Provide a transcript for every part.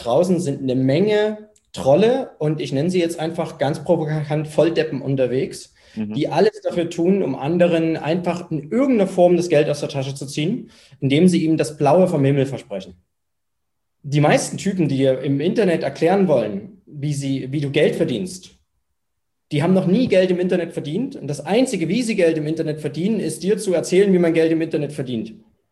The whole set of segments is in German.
draußen sind eine Menge Trolle und ich nenne sie jetzt einfach ganz provokant Volldeppen unterwegs, die alles dafür tun, um anderen einfach in irgendeiner Form das Geld aus der Tasche zu ziehen, indem sie ihm das Blaue vom Himmel versprechen. Die meisten Typen, die dir im Internet erklären wollen, wie du Geld verdienst, die haben noch nie Geld im Internet verdient. Und das Einzige, wie sie Geld im Internet verdienen, ist dir zu erzählen, wie man Geld im Internet verdient.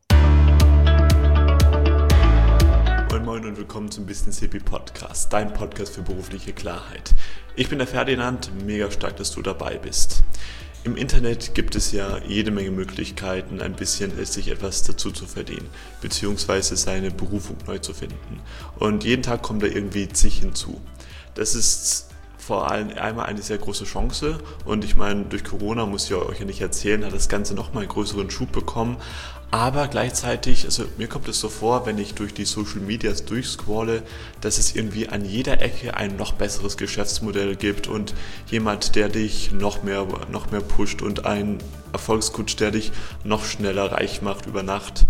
Moin und willkommen zum Business Hippie Podcast, dein Podcast für berufliche Klarheit. Ich bin der Ferdinand, mega stark, dass du dabei bist. Im Internet gibt es ja jede Menge Möglichkeiten, ein bisschen sich etwas dazu zu verdienen, beziehungsweise seine Berufung neu zu finden. Und jeden Tag kommt da irgendwie zig hinzu. Das ist vor allem einmal eine sehr große Chance und ich meine, durch Corona, muss ich euch ja nicht erzählen, hat das Ganze nochmal einen größeren Schub bekommen, aber gleichzeitig, also mir kommt es so vor, wenn ich durch die Social Medias durchscrolle, dass es irgendwie an jeder Ecke ein noch besseres Geschäftsmodell gibt und jemand, der dich noch mehr pusht und ein Erfolgscoach, der dich noch schneller reich macht über Nacht.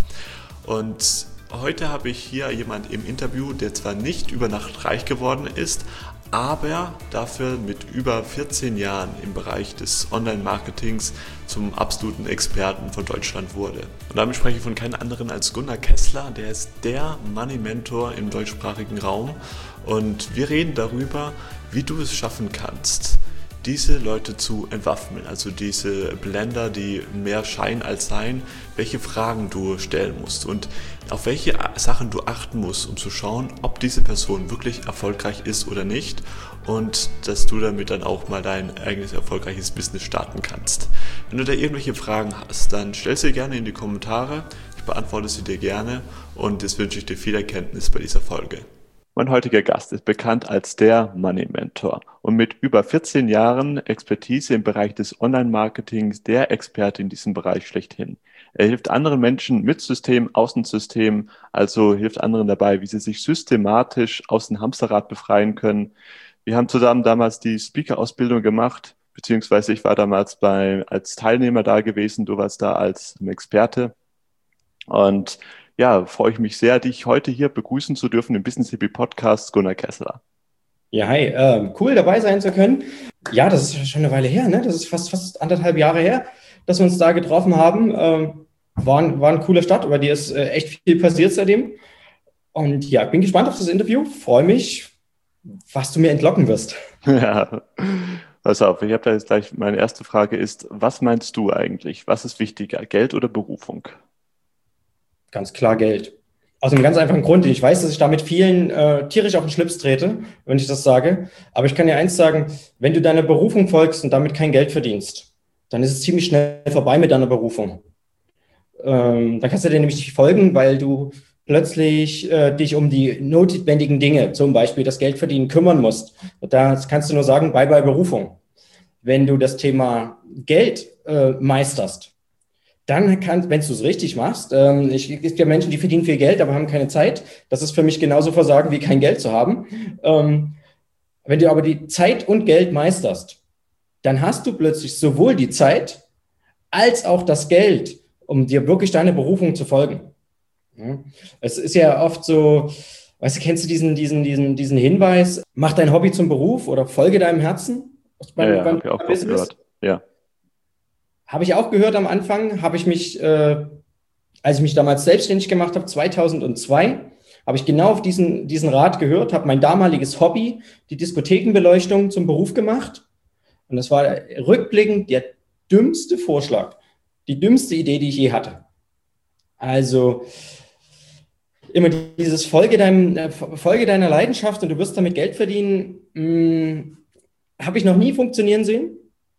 Und heute habe ich hier jemand im Interview, der zwar nicht über Nacht reich geworden ist, aber dafür mit über 14 Jahren im Bereich des Online-Marketings zum absoluten Experten von Deutschland wurde. Und damit spreche ich von keinem anderen als Gunnar Kessler, der ist der Money-Mentor im deutschsprachigen Raum und wir reden darüber, wie du es schaffen kannst, diese Leute zu entwaffnen, also diese Blender, die mehr Schein als Sein, welche Fragen du stellen musst und auf welche Sachen du achten musst, um zu schauen, ob diese Person wirklich erfolgreich ist oder nicht und dass du damit dann auch mal dein eigenes erfolgreiches Business starten kannst. Wenn du da irgendwelche Fragen hast, dann stell sie gerne in die Kommentare, ich beantworte sie dir gerne und jetzt wünsche ich dir viel Erkenntnis bei dieser Folge. Mein heutiger Gast ist bekannt als der Money Mentor und mit über 14 Jahren Expertise im Bereich des Online-Marketings der Experte in diesem Bereich schlechthin. Er hilft anderen Menschen mit System, Außensystem, also hilft anderen dabei, wie sie sich systematisch aus dem Hamsterrad befreien können. Wir haben zusammen damals die Speaker-Ausbildung gemacht, beziehungsweise ich war damals als Teilnehmer da gewesen, du warst da als Experte und ja, freue ich mich sehr, dich heute hier begrüßen zu dürfen im Business Hippie Podcast, Gunnar Kessler. Ja, hi, cool dabei sein zu können. Ja, das ist schon eine Weile her, ne? Das ist fast 1,5 Jahre her, dass wir uns da getroffen haben. War ein cooler Start, bei dir ist echt viel passiert seitdem. Und ja, bin gespannt auf das Interview, freue mich, was du mir entlocken wirst. Ja, pass auf, ich habe da jetzt gleich, meine erste Frage ist, was meinst du eigentlich? Was ist wichtiger, Geld oder Berufung? Ganz klar Geld. Aus einem ganz einfachen Grund. Ich weiß, dass ich damit vielen tierisch auf den Schlips trete, wenn ich das sage. Aber ich kann dir eins sagen, wenn du deiner Berufung folgst und damit kein Geld verdienst, dann ist es ziemlich schnell vorbei mit deiner Berufung. Dann kannst du dir nämlich nicht folgen, weil du plötzlich dich um die notwendigen Dinge, zum Beispiel das Geld verdienen, kümmern musst. Und da kannst du nur sagen, bye bye Berufung. Wenn du das Thema Geld meisterst, dann wenn du es richtig machst, es gibt ja Menschen, die verdienen viel Geld, aber haben keine Zeit. Das ist für mich genauso Versagen wie kein Geld zu haben. Wenn du aber die Zeit und Geld meisterst, dann hast du plötzlich sowohl die Zeit als auch das Geld, um dir wirklich deine Berufung zu folgen. Ja? Es ist ja oft so, weißt du, kennst du diesen Hinweis, mach dein Hobby zum Beruf oder folge deinem Herzen? Ja, habe ich auch gehört. Ja. Habe ich auch gehört am Anfang, habe ich mich, als ich mich damals selbstständig gemacht habe, 2002, habe ich genau auf diesen Rat gehört, habe mein damaliges Hobby, die Diskothekenbeleuchtung, zum Beruf gemacht. Und das war rückblickend der dümmste Vorschlag, die dümmste Idee, die ich je hatte. Also immer dieses Folge deiner Leidenschaft und du wirst damit Geld verdienen, habe ich noch nie funktionieren sehen.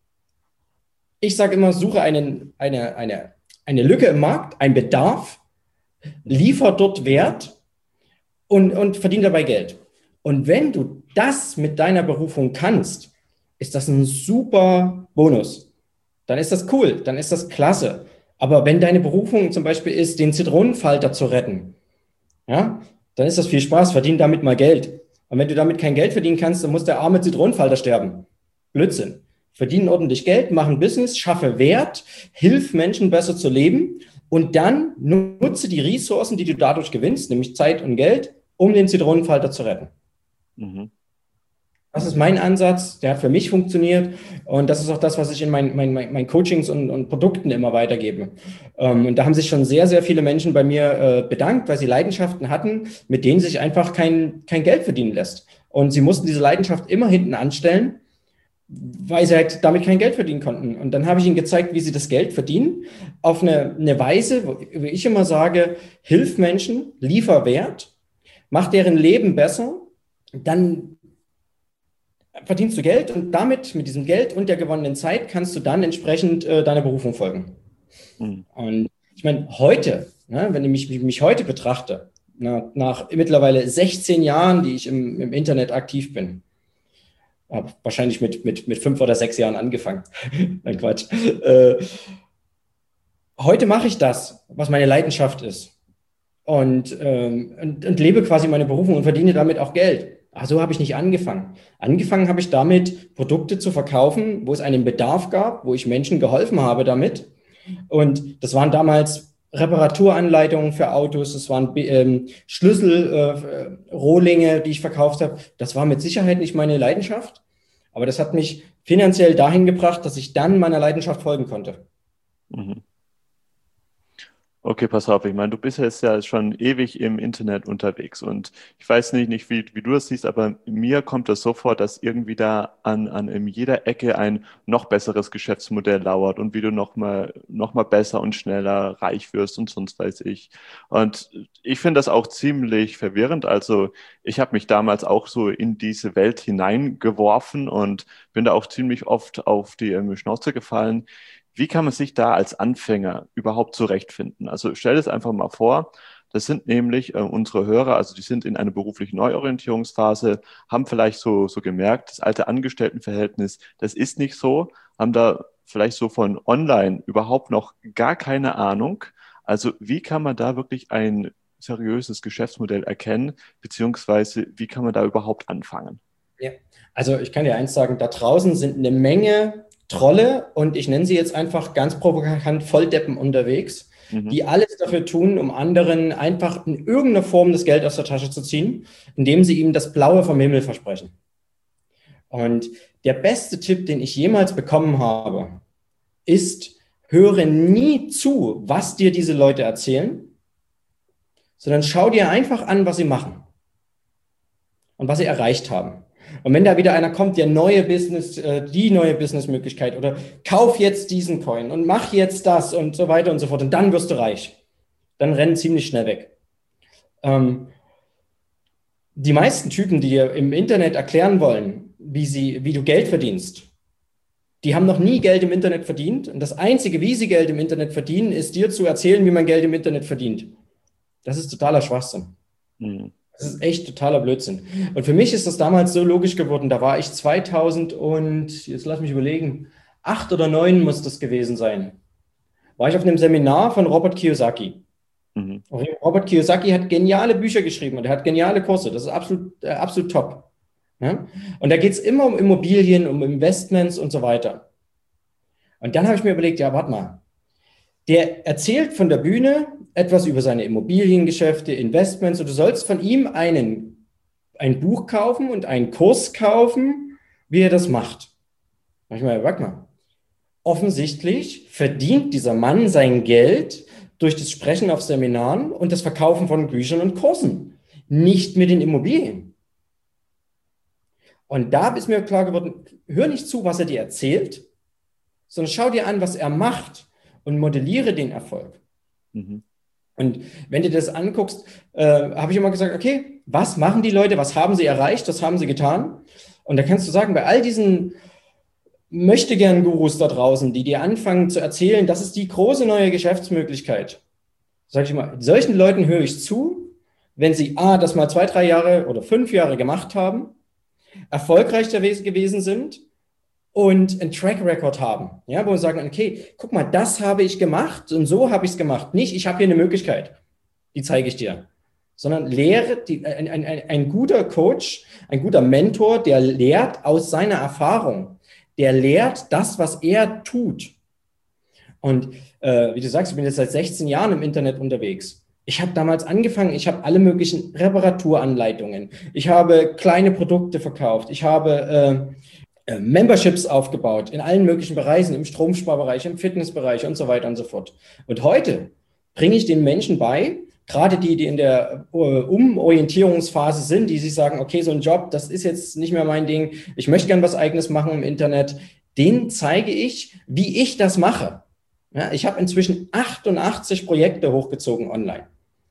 Ich sage immer, suche eine Lücke im Markt, einen Bedarf, liefer dort Wert und verdiene dabei Geld. Und wenn du das mit deiner Berufung kannst, ist das ein super Bonus. Dann ist das cool, dann ist das klasse. Aber wenn deine Berufung zum Beispiel ist, den Zitronenfalter zu retten, ja, dann ist das viel Spaß, verdien damit mal Geld. Und wenn du damit kein Geld verdienen kannst, dann muss der arme Zitronenfalter sterben. Blödsinn. Verdienen ordentlich Geld, machen Business, schaffe Wert, hilf Menschen besser zu leben und dann nutze die Ressourcen, die du dadurch gewinnst, nämlich Zeit und Geld, um den Zitronenfalter zu retten. Mhm. Das ist mein Ansatz, der hat für mich funktioniert und das ist auch das, was ich in meinen Coachings und Produkten immer weitergebe. Und da haben sich schon sehr, sehr viele Menschen bei mir bedankt, weil sie Leidenschaften hatten, mit denen sich einfach kein Geld verdienen lässt. Und sie mussten diese Leidenschaft immer hinten anstellen, weil sie halt damit kein Geld verdienen konnten. Und dann habe ich ihnen gezeigt, wie sie das Geld verdienen, auf eine Weise, wo ich immer sage, hilf Menschen, liefer Wert, mach deren Leben besser, dann verdienst du Geld und damit, mit diesem Geld und der gewonnenen Zeit, kannst du dann entsprechend deiner Berufung folgen. Mhm. Und ich meine, heute, ne, wenn ich mich heute betrachte, nach mittlerweile 16 Jahren, die ich im Internet aktiv bin, habe wahrscheinlich mit 5 oder 6 Jahren angefangen. Nein, Quatsch. Heute mache ich das, was meine Leidenschaft ist. Und lebe quasi meine Berufung und verdiene damit auch Geld. Ach, so habe ich nicht angefangen. Angefangen habe ich damit, Produkte zu verkaufen, wo es einen Bedarf gab, wo ich Menschen geholfen habe damit. Und das waren damals Reparaturanleitungen für Autos, das waren Schlüssel, Rohlinge, die ich verkauft habe. Das war mit Sicherheit nicht meine Leidenschaft, aber das hat mich finanziell dahin gebracht, dass ich dann meiner Leidenschaft folgen konnte. Mhm. Okay, pass auf, ich meine, du bist jetzt ja schon ewig im Internet unterwegs und ich weiß nicht wie du das siehst, aber mir kommt das so vor, dass irgendwie da an in jeder Ecke ein noch besseres Geschäftsmodell lauert und wie du noch mal besser und schneller reich wirst und sonst weiß ich. Und ich finde das auch ziemlich verwirrend. Also ich habe mich damals auch so in diese Welt hineingeworfen und bin da auch ziemlich oft auf die Schnauze gefallen. Wie kann man sich da als Anfänger überhaupt zurechtfinden? Also stell es einfach mal vor, das sind nämlich unsere Hörer, also die sind in einer beruflichen Neuorientierungsphase, haben vielleicht so gemerkt, das alte Angestelltenverhältnis, das ist nicht so, haben da vielleicht so von online überhaupt noch gar keine Ahnung. Also wie kann man da wirklich ein seriöses Geschäftsmodell erkennen, beziehungsweise wie kann man da überhaupt anfangen? Ja, also ich kann dir eins sagen, da draußen sind eine Menge Trolle und ich nenne sie jetzt einfach ganz provokant Volldeppen unterwegs, die alles dafür tun, um anderen einfach in irgendeiner Form das Geld aus der Tasche zu ziehen, indem sie ihm das Blaue vom Himmel versprechen. Und der beste Tipp, den ich jemals bekommen habe, ist, höre nie zu, was dir diese Leute erzählen, sondern schau dir einfach an, was sie machen und was sie erreicht haben. Und wenn da wieder einer kommt, die neue Businessmöglichkeit oder kauf jetzt diesen Coin und mach jetzt das und so weiter und so fort und dann wirst du reich, dann rennen ziemlich schnell weg. Die meisten Typen, die dir im Internet erklären wollen, wie du Geld verdienst, die haben noch nie Geld im Internet verdient und das Einzige, wie sie Geld im Internet verdienen, ist dir zu erzählen, wie man Geld im Internet verdient. Das ist totaler Schwachsinn. Mhm. Das ist echt totaler Blödsinn. Und für mich ist das damals so logisch geworden. Da war ich 2000 und, jetzt lass mich überlegen, 8 oder 9 muss das gewesen sein. War ich auf einem Seminar von Robert Kiyosaki. Mhm. Robert Kiyosaki hat geniale Bücher geschrieben und er hat geniale Kurse. Das ist absolut top. Ja? Und da geht es immer um Immobilien, um Investments und so weiter. Und dann habe ich mir überlegt, ja, warte mal. Der erzählt von der Bühne etwas über seine Immobiliengeschäfte, Investments und du sollst von ihm ein Buch kaufen und einen Kurs kaufen, wie er das macht. Manchmal, warte mal. Offensichtlich verdient dieser Mann sein Geld durch das Sprechen auf Seminaren und das Verkaufen von Büchern und Kursen, nicht mit den Immobilien. Und da ist mir klar geworden, hör nicht zu, was er dir erzählt, sondern schau dir an, was er macht und modelliere den Erfolg. Mhm. Und wenn du das anguckst, habe ich immer gesagt, okay, was machen die Leute, was haben sie erreicht, was haben sie getan? Und da kannst du sagen, bei all diesen Möchtegern-Gurus da draußen, die dir anfangen zu erzählen, das ist die große neue Geschäftsmöglichkeit, sage ich mal, solchen Leuten höre ich zu, wenn sie das mal 2, 3 Jahre oder 5 Jahre gemacht haben, erfolgreich gewesen sind und einen Track Record haben, ja, wo wir sagen, okay, guck mal, das habe ich gemacht und so habe ich es gemacht. Nicht, ich habe hier eine Möglichkeit, die zeige ich dir, sondern ein guter Coach, ein guter Mentor, der lehrt aus seiner Erfahrung, der lehrt das, was er tut. Und wie du sagst, ich bin jetzt seit 16 Jahren im Internet unterwegs Ich habe damals angefangen, ich habe alle möglichen Reparaturanleitungen. Ich habe kleine Produkte verkauft. Ich habe Memberships aufgebaut in allen möglichen Bereichen, im Stromsparbereich, im Fitnessbereich und so weiter und so fort. Und heute bringe ich den Menschen bei, gerade die in der Umorientierungsphase sind, die sich sagen, okay, so ein Job, das ist jetzt nicht mehr mein Ding, ich möchte gern was Eigenes machen im Internet, denen zeige ich, wie ich das mache. Ja, ich habe inzwischen 88 Projekte hochgezogen online.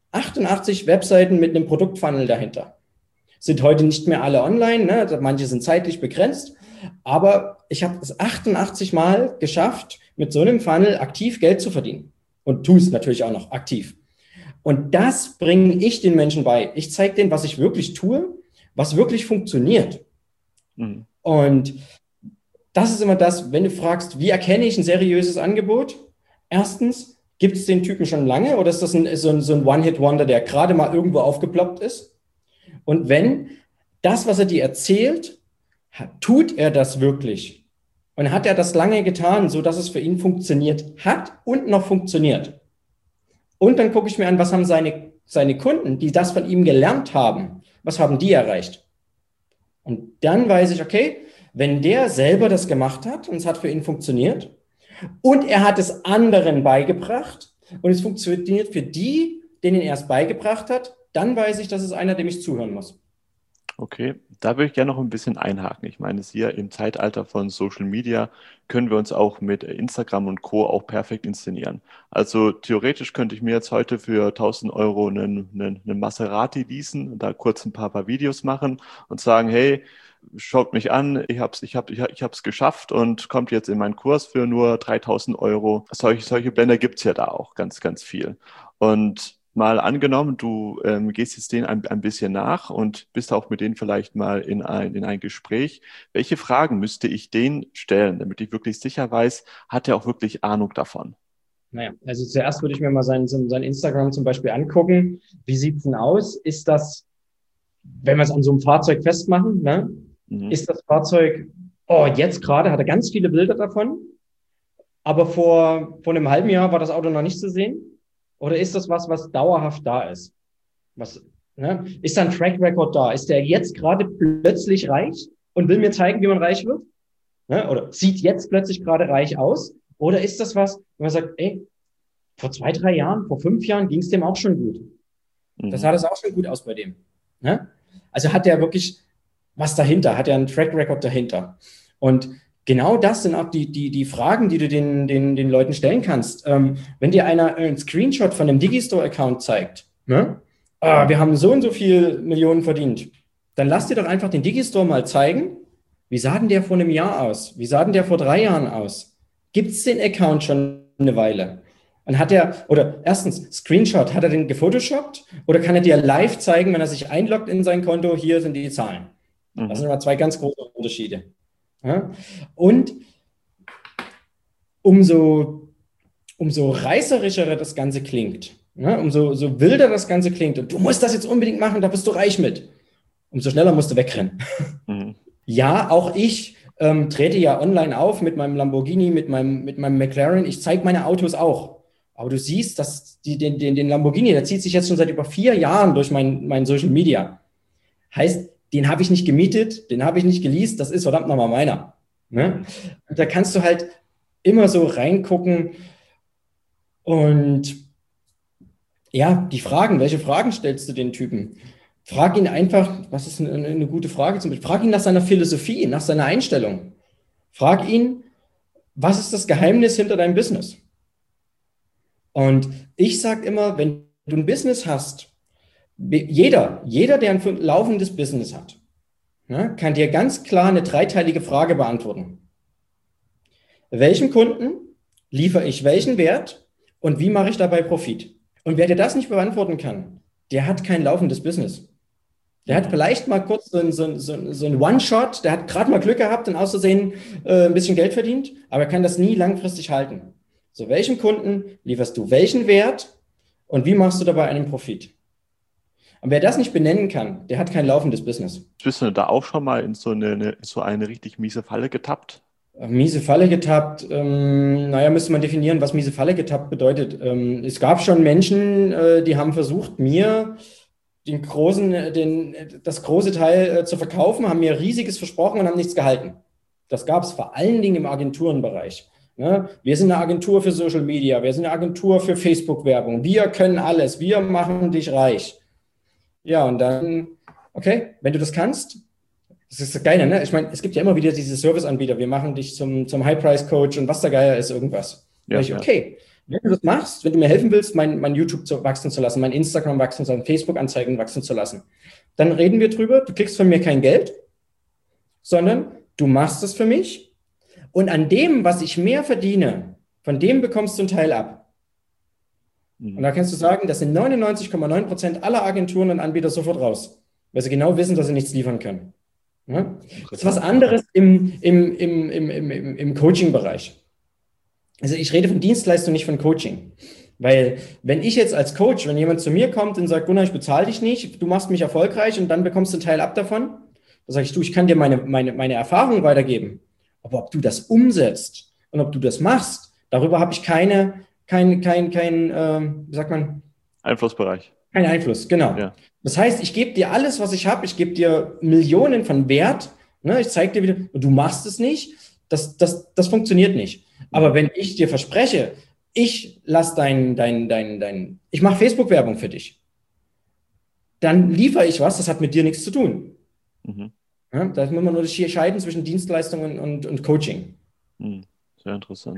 88 Webseiten mit einem Produktfunnel dahinter. Sind heute nicht mehr alle online, ne? Manche sind zeitlich begrenzt, aber ich habe es 88 Mal geschafft, mit so einem Funnel aktiv Geld zu verdienen. Und tue es natürlich auch noch aktiv. Und das bringe ich den Menschen bei. Ich zeige denen, was ich wirklich tue, was wirklich funktioniert. Mhm. Und das ist immer das, wenn du fragst, wie erkenne ich ein seriöses Angebot? Erstens, gibt es den Typen schon lange oder ist das so ein One-Hit-Wonder, der gerade mal irgendwo aufgeploppt ist? Und wenn das, was er dir erzählt, tut er das wirklich? Und hat er das lange getan, sodass es für ihn funktioniert hat und noch funktioniert? Und dann gucke ich mir an, was haben seine Kunden, die das von ihm gelernt haben, was haben die erreicht? Und dann weiß ich, okay, wenn der selber das gemacht hat und es hat für ihn funktioniert und er hat es anderen beigebracht und es funktioniert für die, denen er es beigebracht hat, dann weiß ich, das ist einer, dem ich zuhören muss. Okay, da würde ich gerne noch ein bisschen einhaken. Ich meine, hier im Zeitalter von Social Media können wir uns auch mit Instagram und Co. auch perfekt inszenieren. Also theoretisch könnte ich mir jetzt heute für 1.000 Euro einen Maserati leasen und da kurz ein paar Videos machen und sagen, hey, schaut mich an, ich hab's geschafft und kommt jetzt in meinen Kurs für nur 3.000 Euro. Solche Blender gibt es ja da auch ganz, ganz viel. Und mal angenommen, du gehst jetzt denen ein bisschen nach und bist auch mit denen vielleicht mal in ein Gespräch. Welche Fragen müsste ich denen stellen, damit ich wirklich sicher weiß, hat er auch wirklich Ahnung davon? Naja, also zuerst würde ich mir mal sein Instagram zum Beispiel angucken. Wie sieht's denn aus? Ist das, wenn wir es an so einem Fahrzeug festmachen, ne? Ist das Fahrzeug, jetzt gerade hat er ganz viele Bilder davon, aber vor einem halben Jahr war das Auto noch nicht zu sehen? Oder ist das was dauerhaft da ist? Ne? Ist da ein Track Record da? Ist der jetzt gerade plötzlich reich und will mir zeigen, wie man reich wird? Ne? Oder sieht jetzt plötzlich gerade reich aus? Oder ist das was, wenn man sagt, ey, vor 2, 3 Jahren, vor 5 Jahren ging es dem auch schon gut. Das sah das auch schon gut aus bei dem. Ne? Also hat der wirklich was dahinter? Hat er einen Track Record dahinter? Und genau das sind auch die Fragen, die du den Leuten stellen kannst. Wenn dir einer einen Screenshot von einem Digistore-Account zeigt, ne? Wir haben so und so viel Millionen verdient, dann lass dir doch einfach den Digistore mal zeigen, wie sah denn der vor einem Jahr aus? Wie sah denn der vor 3 Jahren aus? Gibt es den Account schon eine Weile? Und oder erstens, Screenshot, hat er den gefotoshoppt oder kann er dir live zeigen, wenn er sich einloggt in sein Konto, hier sind die Zahlen. Das sind immer 2 ganz große Unterschiede. Ja? Und umso reißerischer das Ganze klingt, ne? Umso wilder das Ganze klingt und du musst das jetzt unbedingt machen, da bist du reich mit, umso schneller musst du wegrennen. Ja, auch ich trete ja online auf mit meinem Lamborghini, mit meinem McLaren. Ich zeige meine Autos auch. Aber du siehst, dass den Lamborghini, der zieht sich jetzt schon seit über 4 Jahren durch mein Social Media. Heißt, den habe ich nicht gemietet, den habe ich nicht geleast, das ist verdammt nochmal meiner. Ne? Und da kannst du halt immer so reingucken und ja, welche Fragen stellst du den Typen? Frag ihn einfach, was ist eine gute Frage zum Beispiel? Frag ihn nach seiner Philosophie, nach seiner Einstellung. Frag ihn, was ist das Geheimnis hinter deinem Business? Und ich sage immer, wenn du ein Business hast, jeder, der ein laufendes Business hat, ne, kann dir ganz klar eine 3-teilige Frage beantworten. Welchem Kunden liefere ich welchen Wert und wie mache ich dabei Profit? Und wer dir das nicht beantworten kann, der hat kein laufendes Business. Der hat vielleicht mal kurz so ein One-Shot, der hat gerade mal Glück gehabt und aus Versehen ein bisschen Geld verdient, aber er kann das nie langfristig halten. So, welchem Kunden lieferst du welchen Wert und wie machst du dabei einen Profit? Und wer das nicht benennen kann, der hat kein laufendes Business. Bist du da auch schon mal in so eine richtig miese Falle getappt? Miese Falle getappt. Naja, müsste man definieren, was miese Falle getappt bedeutet. Es gab schon Menschen, die haben versucht, mir das große Teil zu verkaufen, haben mir Riesiges versprochen und haben nichts gehalten. Das gab es vor allen Dingen im Agenturenbereich. Ne? Wir sind eine Agentur für Social Media, wir sind eine Agentur für Facebook-Werbung, wir können alles, wir machen dich reich. Ja, und dann, okay, wenn du das kannst, das ist das Geile, ne? Ich meine, es gibt ja immer wieder diese Serviceanbieter, wir machen dich zum High-Price-Coach und was der Geier ist, irgendwas. Ja, okay, wenn du das machst, wenn du mir helfen willst, mein YouTube wachsen zu lassen, mein Instagram wachsen zu lassen, Facebook-Anzeigen wachsen zu lassen, dann reden wir drüber, du kriegst von mir kein Geld, sondern du machst es für mich und an dem, was ich mehr verdiene, von dem bekommst du einen Teil ab. Und da kannst du sagen, das sind 99,9% aller Agenturen und Anbieter sofort raus, weil sie genau wissen, dass sie nichts liefern können. Ja? Das ist was anderes im Coaching-Bereich. Also ich rede von Dienstleistung, nicht von Coaching. Weil wenn ich jetzt als Coach, wenn jemand zu mir kommt und sagt, Gunnar, ich bezahle dich nicht, du machst mich erfolgreich und dann bekommst du einen Teil ab davon, dann sage ich, du, ich kann dir meine Erfahrung weitergeben. Aber ob du das umsetzt und ob du das machst, darüber habe ich kein wie sagt man? Einflussbereich. Kein Einfluss, genau. Ja. Das heißt, ich gebe dir alles, was ich habe, ich gebe dir Millionen von Wert, ne? Ich zeige dir wieder, du machst es nicht, das funktioniert nicht. Aber wenn ich dir verspreche, ich lasse ich mache Facebook-Werbung für dich, dann liefere ich was, das hat mit dir nichts zu tun. Mhm. Ja, da muss man nur scheiden zwischen Dienstleistungen und Coaching. Sehr interessant.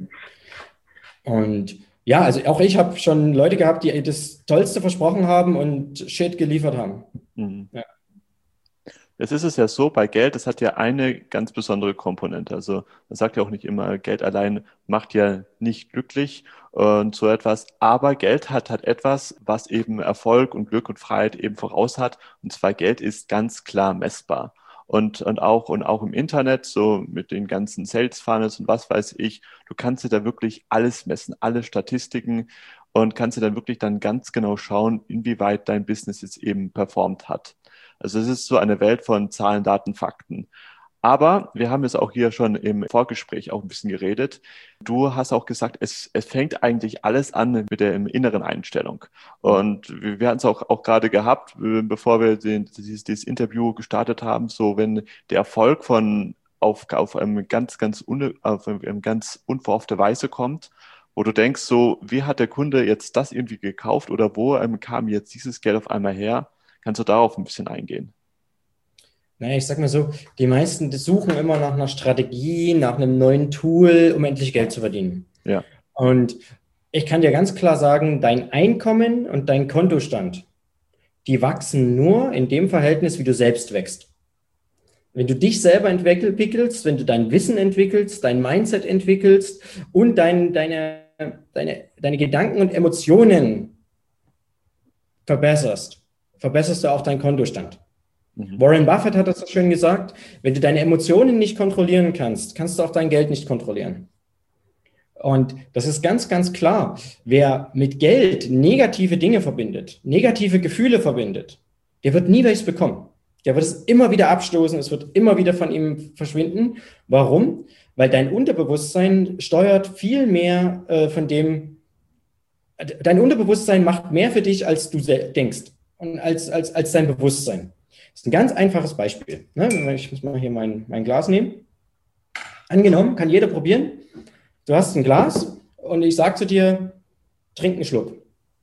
Und ja, also auch ich habe schon Leute gehabt, die das Tollste versprochen haben und Shit geliefert haben. Ja. Jetzt ist es ja so, bei Geld, das hat ja eine ganz besondere Komponente. Also man sagt ja auch nicht immer, Geld allein macht ja nicht glücklich und so etwas. Aber Geld hat etwas, was eben Erfolg und Glück und Freiheit eben voraus hat. Und zwar Geld ist ganz klar messbar. Und auch im Internet, so mit den ganzen Sales Funnels und was weiß ich, du kannst dir da wirklich alles messen, alle Statistiken und kannst dir dann wirklich dann ganz genau schauen, inwieweit dein Business jetzt eben performt hat. Also es ist so eine Welt von Zahlen, Daten, Fakten. Aber wir haben jetzt auch hier schon im Vorgespräch auch ein bisschen geredet. Du hast auch gesagt, es fängt eigentlich alles an mit der inneren Einstellung. Und wir hatten es auch gerade gehabt, bevor wir dieses Interview gestartet haben, so wenn der Erfolg auf einem ganz unverhoffte Weise kommt, wo du denkst, so wie hat der Kunde jetzt das irgendwie gekauft oder wo kam jetzt dieses Geld auf einmal her? Kannst du darauf ein bisschen eingehen? Naja, ich sag mal so, die meisten suchen immer nach einer Strategie, nach einem neuen Tool, um endlich Geld zu verdienen. Ja. Und ich kann dir ganz klar sagen, dein Einkommen und dein Kontostand, die wachsen nur in dem Verhältnis, wie du selbst wächst. Wenn du dich selber entwickelst, wenn du dein Wissen entwickelst, dein Mindset entwickelst und deine Gedanken und Emotionen verbesserst du auch deinen Kontostand. Warren Buffett hat das so schön gesagt, wenn du deine Emotionen nicht kontrollieren kannst, kannst du auch dein Geld nicht kontrollieren. Und das ist ganz, ganz klar. Wer mit Geld negative Dinge verbindet, negative Gefühle verbindet, der wird nie welches bekommen. Der wird es immer wieder abstoßen, es wird immer wieder von ihm verschwinden. Warum? Weil dein Unterbewusstsein steuert viel mehr von dem, dein Unterbewusstsein macht mehr für dich, als du denkst und als dein Bewusstsein. Das ist ein ganz einfaches Beispiel. Ich muss mal hier mein Glas nehmen. Angenommen, kann jeder probieren. Du hast ein Glas und ich sage zu dir, trink einen Schluck.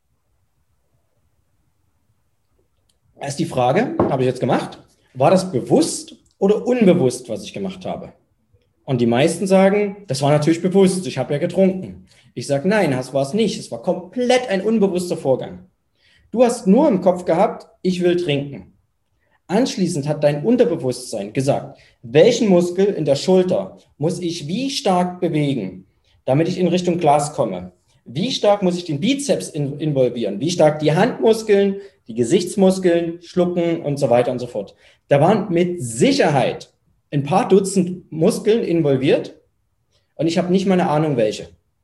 Da ist die Frage, habe ich jetzt gemacht, war das bewusst oder unbewusst, was ich gemacht habe? Und die meisten sagen, das war natürlich bewusst, ich habe ja getrunken. Ich sage, nein, das war es nicht. Es war komplett ein unbewusster Vorgang. Du hast nur im Kopf gehabt, ich will trinken. Anschließend hat dein Unterbewusstsein gesagt, welchen Muskel in der Schulter muss ich wie stark bewegen, damit ich in Richtung Glas komme? Wie stark muss ich den Bizeps involvieren? Wie stark die Handmuskeln, die Gesichtsmuskeln, Schlucken und so weiter und so fort. Da waren mit Sicherheit ein paar Dutzend Muskeln involviert und ich habe nicht mal eine Ahnung, welche.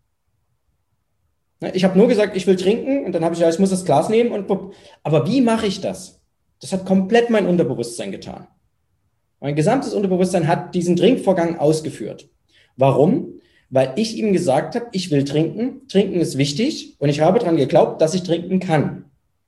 Ich habe nur gesagt, ich will trinken und dann habe ich gesagt, ich muss das Glas nehmen und aber wie mache ich das? Das hat komplett mein Unterbewusstsein getan. Mein gesamtes Unterbewusstsein hat diesen Trinkvorgang ausgeführt. Warum? Weil ich ihm gesagt habe, ich will trinken, trinken ist wichtig und ich habe daran geglaubt, dass ich trinken kann.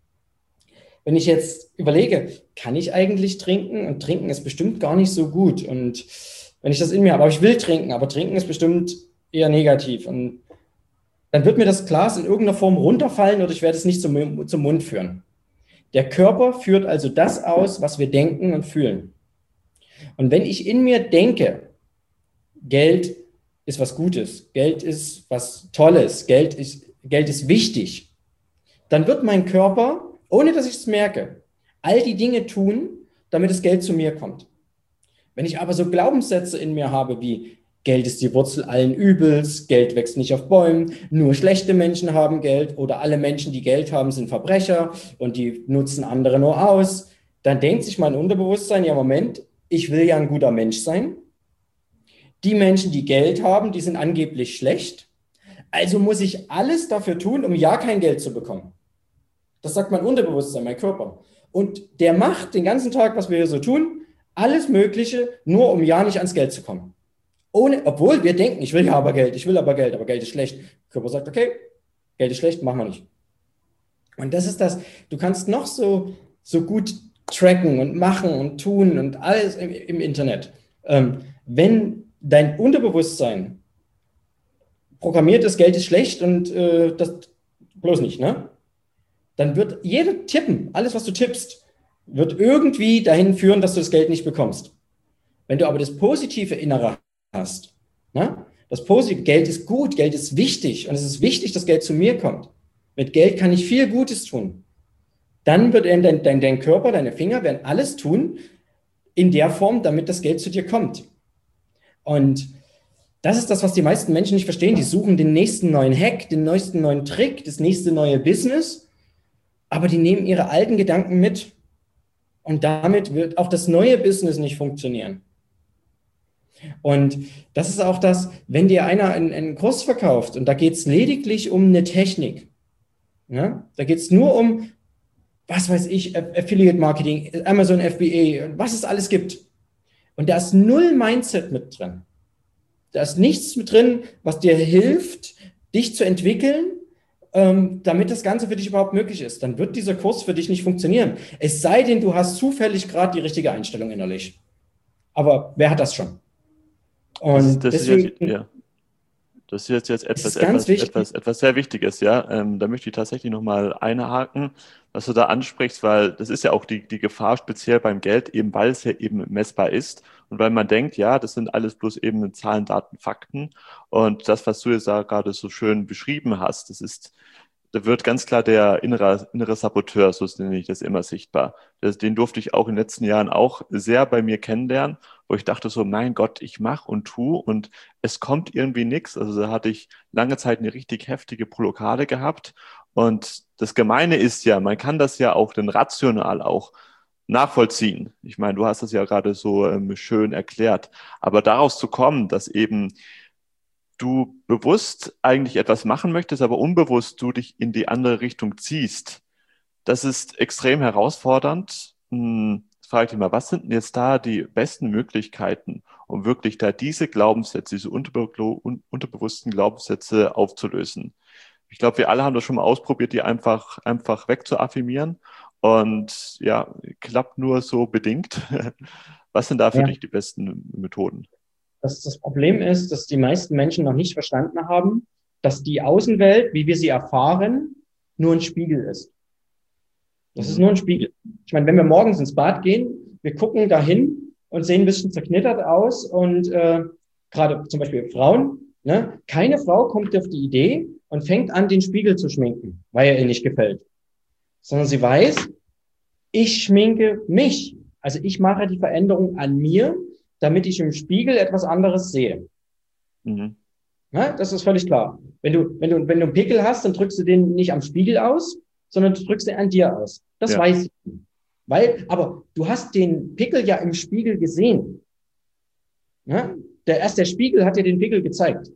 Wenn ich jetzt überlege, kann ich eigentlich trinken? Und trinken ist bestimmt gar nicht so gut. Und wenn ich das in mir habe, aber ich will trinken, aber trinken ist bestimmt eher negativ. Und dann wird mir das Glas in irgendeiner Form runterfallen oder ich werde es nicht zum Mund führen. Der Körper führt also das aus, was wir denken und fühlen. Und wenn ich in mir denke, Geld ist was Gutes, Geld ist was Tolles, Geld ist wichtig, dann wird mein Körper, ohne dass ich es merke, all die Dinge tun, damit das Geld zu mir kommt. Wenn ich aber so Glaubenssätze in mir habe wie Geld ist die Wurzel allen Übels, Geld wächst nicht auf Bäumen, nur schlechte Menschen haben Geld oder alle Menschen, die Geld haben, sind Verbrecher und die nutzen andere nur aus, dann denkt sich mein Unterbewusstsein, ja Moment, ich will ja ein guter Mensch sein. Die Menschen, die Geld haben, die sind angeblich schlecht. Also muss ich alles dafür tun, um ja kein Geld zu bekommen. Das sagt mein Unterbewusstsein, mein Körper. Und der macht den ganzen Tag, was wir hier so tun, alles Mögliche, nur um ja nicht ans Geld zu kommen. Obwohl wir denken, ich will aber Geld, aber Geld ist schlecht. Der Körper sagt, okay, Geld ist schlecht, machen wir nicht. Und das ist das, du kannst noch so gut tracken und machen und tun und alles im Internet. Wenn dein Unterbewusstsein programmiert ist, Geld ist schlecht und das bloß nicht, ne? Dann wird jeder Tippen, alles, was du tippst, wird irgendwie dahin führen, dass du das Geld nicht bekommst. Wenn du aber das positive Innere hast, ne? Das positive, Geld ist gut, Geld ist wichtig und es ist wichtig, dass Geld zu mir kommt. Mit Geld kann ich viel Gutes tun. Dann wird dein Körper, deine Finger werden alles tun in der Form, damit das Geld zu dir kommt. Und das ist das, was die meisten Menschen nicht verstehen. Die suchen den nächsten neuen Hack, den neuesten neuen Trick, das nächste neue Business, aber die nehmen ihre alten Gedanken mit. Und damit wird auch das neue Business nicht funktionieren. Und das ist auch das, wenn dir einer einen Kurs verkauft und da geht es lediglich um eine Technik. Ja? Da geht es nur um, was weiß ich, Affiliate Marketing, Amazon FBA, was es alles gibt. Und da ist null Mindset mit drin. Da ist nichts mit drin, was dir hilft, dich zu entwickeln, damit das Ganze für dich überhaupt möglich ist. Dann wird dieser Kurs für dich nicht funktionieren. Es sei denn, du hast zufällig gerade die richtige Einstellung innerlich. Aber wer hat das schon? Und das deswegen, ist jetzt etwas sehr Wichtiges, ja. Da möchte ich tatsächlich nochmal einhaken, was du da ansprichst, weil das ist ja auch die Gefahr speziell beim Geld, eben weil es ja eben messbar ist und weil man denkt, ja, das sind alles bloß eben Zahlen, Daten, Fakten und das, was du jetzt da gerade so schön beschrieben hast, da wird ganz klar der innere Saboteur, so nenne ich das immer, sichtbar. Den durfte ich auch in den letzten Jahren auch sehr bei mir kennenlernen, wo ich dachte so, mein Gott, ich mache und tue und es kommt irgendwie nichts. Also da hatte ich lange Zeit eine richtig heftige Blockade gehabt. Und das Gemeine ist ja, man kann das ja auch dann rational auch nachvollziehen. Ich meine, du hast das ja gerade so schön erklärt. Aber daraus zu kommen, dass eben du bewusst eigentlich etwas machen möchtest, aber unbewusst du dich in die andere Richtung ziehst, das ist extrem herausfordernd. Jetzt frage ich dich mal, was sind denn jetzt da die besten Möglichkeiten, um wirklich da diese Glaubenssätze, diese unterbewussten Glaubenssätze aufzulösen? Ich glaube, wir alle haben das schon mal ausprobiert, die einfach wegzuaffirmieren und ja, klappt nur so bedingt. Was sind da für dich die besten Methoden? Das Problem ist, dass die meisten Menschen noch nicht verstanden haben, dass die Außenwelt, wie wir sie erfahren, nur ein Spiegel ist. Das ist nur ein Spiegel. Ich meine, wenn wir morgens ins Bad gehen, wir gucken dahin und sehen ein bisschen zerknittert aus und gerade zum Beispiel Frauen, ne? Keine Frau kommt auf die Idee und fängt an, den Spiegel zu schminken, weil er ihr nicht gefällt. Sondern sie weiß, ich schminke mich. Also ich mache die Veränderung an mir, damit ich im Spiegel etwas anderes sehe. Mhm. Ja, das ist völlig klar. Wenn du einen Pickel hast, dann drückst du den nicht am Spiegel aus, sondern du drückst den an dir aus. Das weiß ich. Aber du hast den Pickel ja im Spiegel gesehen. Ja? Der Spiegel hat dir den Pickel gezeigt.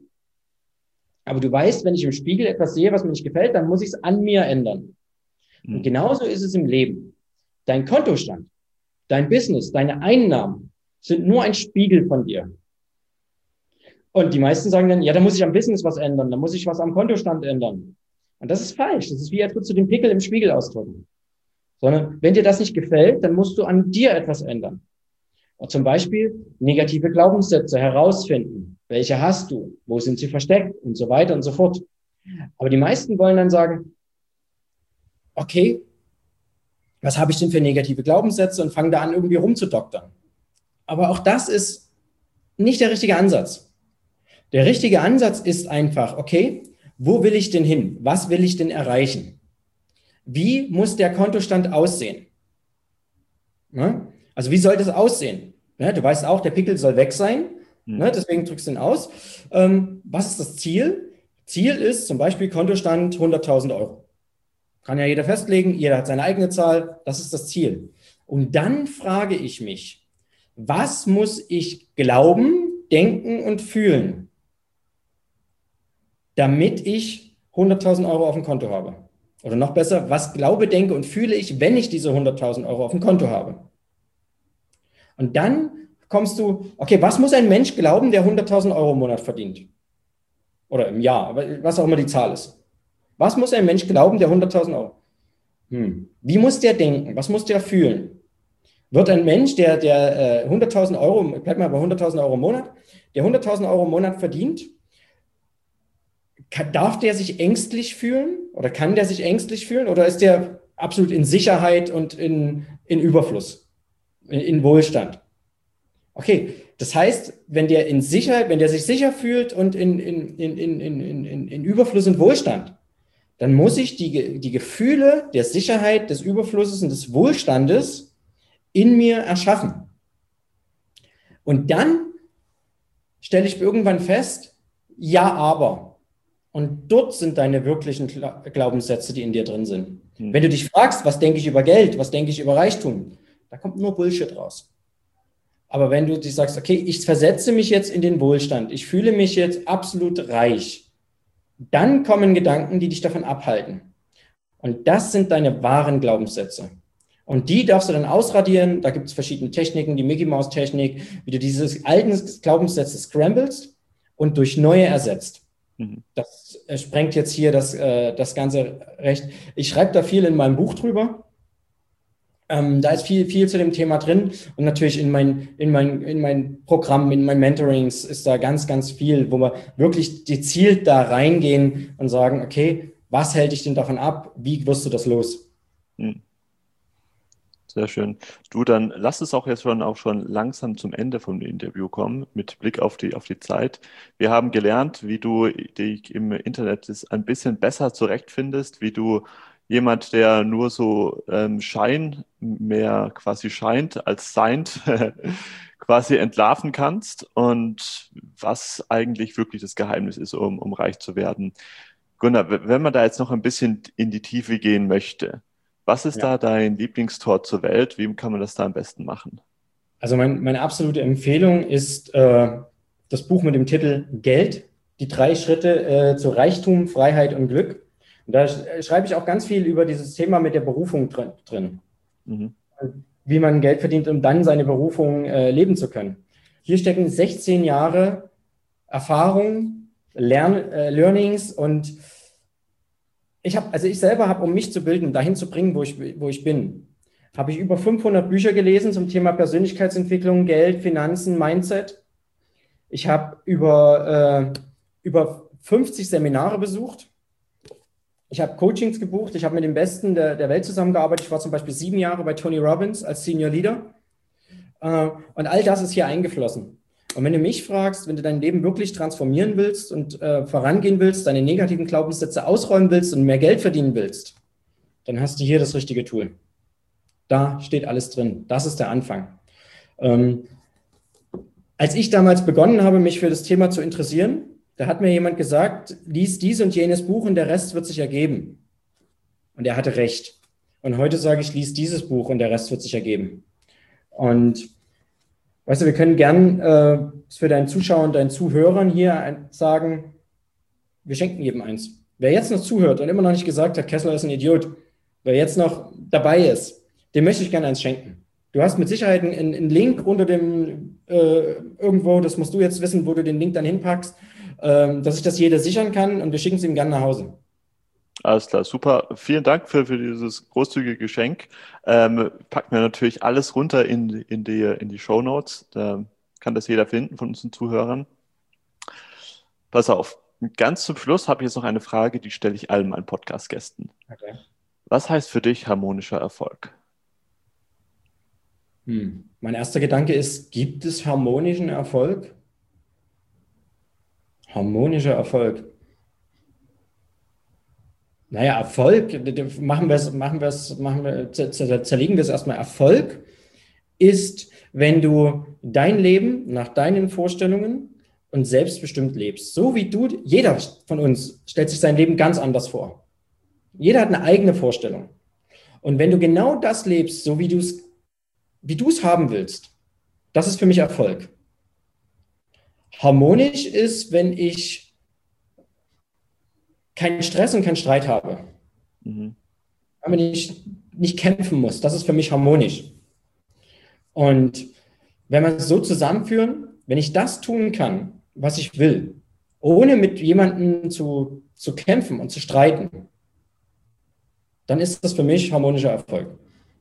Aber du weißt, wenn ich im Spiegel etwas sehe, was mir nicht gefällt, dann muss ich es an mir ändern. Mhm. Und genauso ist es im Leben. Dein Kontostand, dein Business, deine Einnahmen sind nur ein Spiegel von dir. Und die meisten sagen dann, ja, da muss ich am Business was ändern, da muss ich was am Kontostand ändern. Und das ist falsch. Das ist wie, als würdest du den Pickel im Spiegel ausdrücken. Sondern wenn dir das nicht gefällt, dann musst du an dir etwas ändern. Und zum Beispiel negative Glaubenssätze herausfinden. Welche hast du? Wo sind sie versteckt? Und so weiter und so fort. Aber die meisten wollen dann sagen, okay, was habe ich denn für negative Glaubenssätze und fangen da an, irgendwie rumzudoktern. Aber auch das ist nicht der richtige Ansatz. Der richtige Ansatz ist einfach, okay, wo will ich denn hin? Was will ich denn erreichen? Wie muss der Kontostand aussehen? Ja? Also wie soll das aussehen? Ja, du weißt auch, der Pickel soll weg sein, deswegen drückst du ihn aus. Was ist das Ziel? Ziel ist zum Beispiel Kontostand 100.000 Euro. Kann ja jeder festlegen, jeder hat seine eigene Zahl, das ist das Ziel. Und dann frage ich mich, was muss ich glauben, denken und fühlen, damit ich 100.000 Euro auf dem Konto habe? Oder noch besser, was glaube, denke und fühle ich, wenn ich diese 100.000 Euro auf dem Konto habe? Und dann kommst du, okay, was muss ein Mensch glauben, der 100.000 Euro im Monat verdient? Oder im Jahr, aber was auch immer die Zahl ist. Was muss ein Mensch glauben, der 100.000 Euro? Wie muss der denken? Was muss der fühlen? Wird ein Mensch, der 100.000 Euro, bleib mal bei 100.000 Euro im Monat, der 100.000 Euro im Monat verdient, darf der sich ängstlich fühlen oder kann der sich ängstlich fühlen oder ist der absolut in Sicherheit und in Überfluss, in Wohlstand? Okay, das heißt, wenn der sich sicher fühlt und in Überfluss und Wohlstand, dann muss ich die Gefühle der Sicherheit, des Überflusses und des Wohlstandes in mir erschaffen. Und dann stelle ich irgendwann fest, ja, aber. Und dort sind deine wirklichen Glaubenssätze, die in dir drin sind. Wenn du dich fragst, was denke ich über Geld, was denke ich über Reichtum, da kommt nur Bullshit raus. Aber wenn du dich sagst, okay, ich versetze mich jetzt in den Wohlstand, ich fühle mich jetzt absolut reich, dann kommen Gedanken, die dich davon abhalten. Und das sind deine wahren Glaubenssätze. Und die darfst du dann ausradieren. Da gibt es verschiedene Techniken, die Mickey-Maus-Technik, wie du dieses alten Glaubenssätze scramblest und durch neue ersetzt. Das sprengt jetzt hier das ganze Recht. Ich schreibe da viel in meinem Buch drüber. Da ist viel zu dem Thema drin. Und natürlich in mein Programm, in meinen Mentorings ist da ganz, ganz viel, wo wir wirklich gezielt da reingehen und sagen, okay, was hält dich denn davon ab? Wie wirst du das los? Sehr schön. Du, dann lass es auch jetzt schon langsam zum Ende vom Interview kommen, mit Blick auf die Zeit. Wir haben gelernt, wie du dich im Internet ein bisschen besser zurechtfindest, wie du jemand, der nur so mehr quasi scheint als seind, quasi entlarven kannst und was eigentlich wirklich das Geheimnis ist, um reich zu werden. Gunnar, wenn man da jetzt noch ein bisschen in die Tiefe gehen möchte, was ist da dein Lieblingstor zur Welt? Wie kann man das da am besten machen? Also meine absolute Empfehlung ist das Buch mit dem Titel Geld, die 3 Schritte zu Reichtum, Freiheit und Glück. Und da schreibe ich auch ganz viel über dieses Thema mit der Berufung drin. Wie man Geld verdient, um dann seine Berufung leben zu können. Hier stecken 16 Jahre Erfahrung, Learnings und ich selber habe, um mich zu bilden, dahin zu bringen, wo ich bin, habe ich über 500 Bücher gelesen zum Thema Persönlichkeitsentwicklung, Geld, Finanzen, Mindset. Ich habe über 50 Seminare besucht. Ich habe Coachings gebucht. Ich habe mit den Besten der Welt zusammengearbeitet. Ich war zum Beispiel 7 Jahre bei Tony Robbins als Senior Leader. Und all das ist hier eingeflossen. Und wenn du mich fragst, wenn du dein Leben wirklich transformieren willst und vorangehen willst, deine negativen Glaubenssätze ausräumen willst und mehr Geld verdienen willst, dann hast du hier das richtige Tool. Da steht alles drin. Das ist der Anfang. Als ich damals begonnen habe, mich für das Thema zu interessieren, da hat mir jemand gesagt, lies dies und jenes Buch und der Rest wird sich ergeben. Und er hatte recht. Und heute sage ich, lies dieses Buch und der Rest wird sich ergeben. Und weißt du, wir können gern für deinen Zuschauern und deinen Zuhörern hier sagen, wir schenken jedem eins. Wer jetzt noch zuhört und immer noch nicht gesagt hat, Kessler ist ein Idiot, wer jetzt noch dabei ist, dem möchte ich gerne eins schenken. Du hast mit Sicherheit einen Link unter dem irgendwo, das musst du jetzt wissen, wo du den Link dann hinpackst, dass sich das jeder sichern kann und wir schicken es ihm gerne nach Hause. Alles klar, super. Vielen Dank für dieses großzügige Geschenk. Packen wir natürlich alles runter in die Shownotes. Da kann das jeder finden von unseren Zuhörern. Pass auf, ganz zum Schluss habe ich jetzt noch eine Frage, die stelle ich allen meinen Podcast-Gästen. Okay. Was heißt für dich harmonischer Erfolg? Mein erster Gedanke ist, gibt es harmonischen Erfolg? Harmonischer Erfolg. Naja, Erfolg, zerlegen wir es erstmal. Erfolg ist, wenn du dein Leben nach deinen Vorstellungen und selbstbestimmt lebst. So wie jeder von uns stellt sich sein Leben ganz anders vor. Jeder hat eine eigene Vorstellung. Und wenn du genau das lebst, so wie du es haben willst, das ist für mich Erfolg. Harmonisch ist, wenn ich keinen Stress und keinen Streit habe. Wenn ich nicht kämpfen muss, das ist für mich harmonisch. Und wenn wir es so zusammenführen, wenn ich das tun kann, was ich will, ohne mit jemandem zu kämpfen und zu streiten, dann ist das für mich harmonischer Erfolg.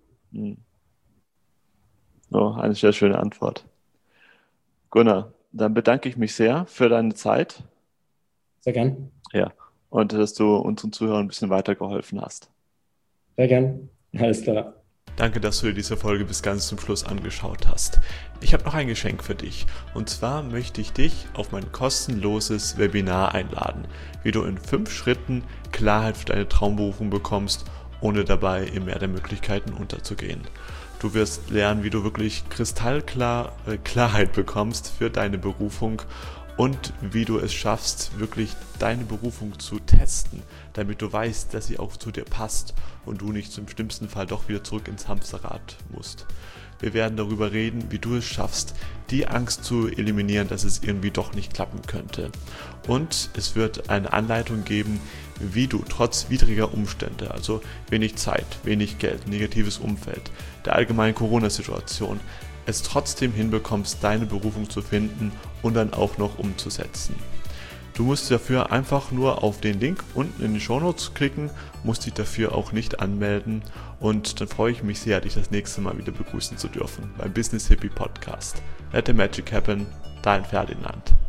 Oh, eine sehr schöne Antwort. Gunnar, dann bedanke ich mich sehr für deine Zeit. Sehr gern. Ja, und dass du unseren Zuhörern ein bisschen weitergeholfen hast. Sehr gern. Alles klar. Danke, dass du dir diese Folge bis ganz zum Schluss angeschaut hast. Ich habe noch ein Geschenk für dich. Und zwar möchte ich dich auf mein kostenloses Webinar einladen, wie du in 5 Schritten Klarheit für deine Traumberufung bekommst, ohne dabei im Meer der Möglichkeiten unterzugehen. Du wirst lernen, wie du wirklich kristallklar Klarheit bekommst für deine Berufung und wie du es schaffst, wirklich deine Berufung zu testen, damit du weißt, dass sie auch zu dir passt und du nicht zum schlimmsten Fall doch wieder zurück ins Hamsterrad musst. Wir werden darüber reden, wie du es schaffst, die Angst zu eliminieren, dass es irgendwie doch nicht klappen könnte. Und es wird eine Anleitung geben, wie du trotz widriger Umstände, also wenig Zeit, wenig Geld, negatives Umfeld, der allgemeinen Corona-Situation, es trotzdem hinbekommst, deine Berufung zu finden und dann auch noch umzusetzen. Du musst dafür einfach nur auf den Link unten in den Shownotes klicken, musst dich dafür auch nicht anmelden und dann freue ich mich sehr, dich das nächste Mal wieder begrüßen zu dürfen beim Business Hippie Podcast. Let the Magic Happen, dein Ferdinand.